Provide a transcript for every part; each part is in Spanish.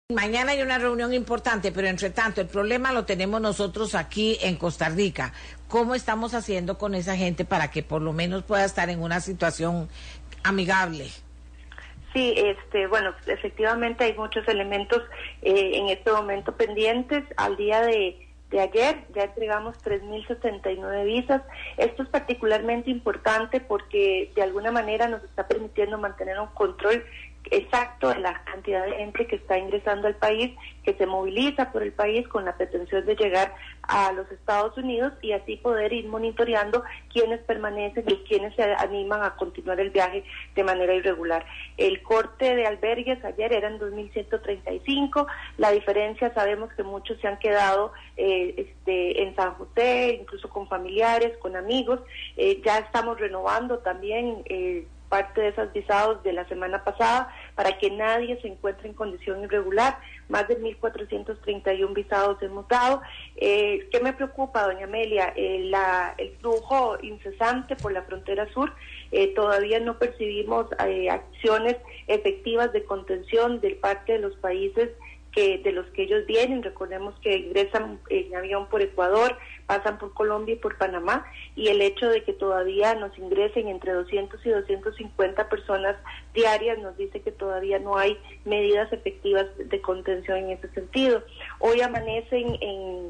Mañana hay una reunión importante, pero entre tanto el problema lo tenemos nosotros aquí en Costa Rica. ¿Cómo estamos haciendo con esa gente para que por lo menos pueda estar en una situación amigable? Sí, bueno, efectivamente hay muchos elementos en este momento pendientes. Al día de ayer ya entregamos 3.079 visas. Esto es particularmente importante porque de alguna manera nos está permitiendo mantener un control exacto de la cantidad de gente que está ingresando al país, que se moviliza por el país con la pretensión de llegar a los Estados Unidos y así poder ir monitoreando quiénes permanecen y quiénes se animan a continuar el viaje de manera irregular. El corte de albergues ayer eran 2.135, la diferencia, sabemos que muchos se han quedado en San José, incluso con familiares, con amigos. Ya estamos renovando también parte de esos visados de la semana pasada para que nadie se encuentre en condición irregular. Más de 1.431 visados hemos dado. ¿Qué me preocupa, doña Amelia? El flujo incesante por la frontera sur. Todavía no percibimos acciones efectivas de contención de parte de los países de los que ellos vienen. Recordemos que ingresan en avión por Ecuador, pasan por Colombia y por Panamá, y el hecho de que todavía nos ingresen entre 200 y 250 personas diarias nos dice que todavía no hay medidas efectivas de contención en ese sentido. Hoy amanecen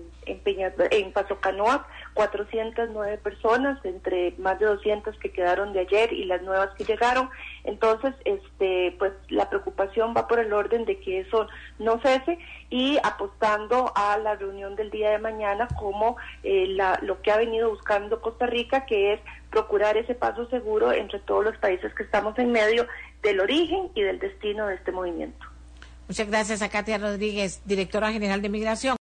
en Paso Canoa 409 personas, entre más de 200 que quedaron de ayer y las nuevas que llegaron. Entonces, pues la preocupación va por el orden de que eso no cese, y apostando a la reunión del día de mañana como lo que ha venido buscando Costa Rica, que es procurar ese paso seguro entre todos los países que estamos en medio del origen y del destino de este movimiento. Muchas gracias a Katia Rodríguez, directora general de Migración.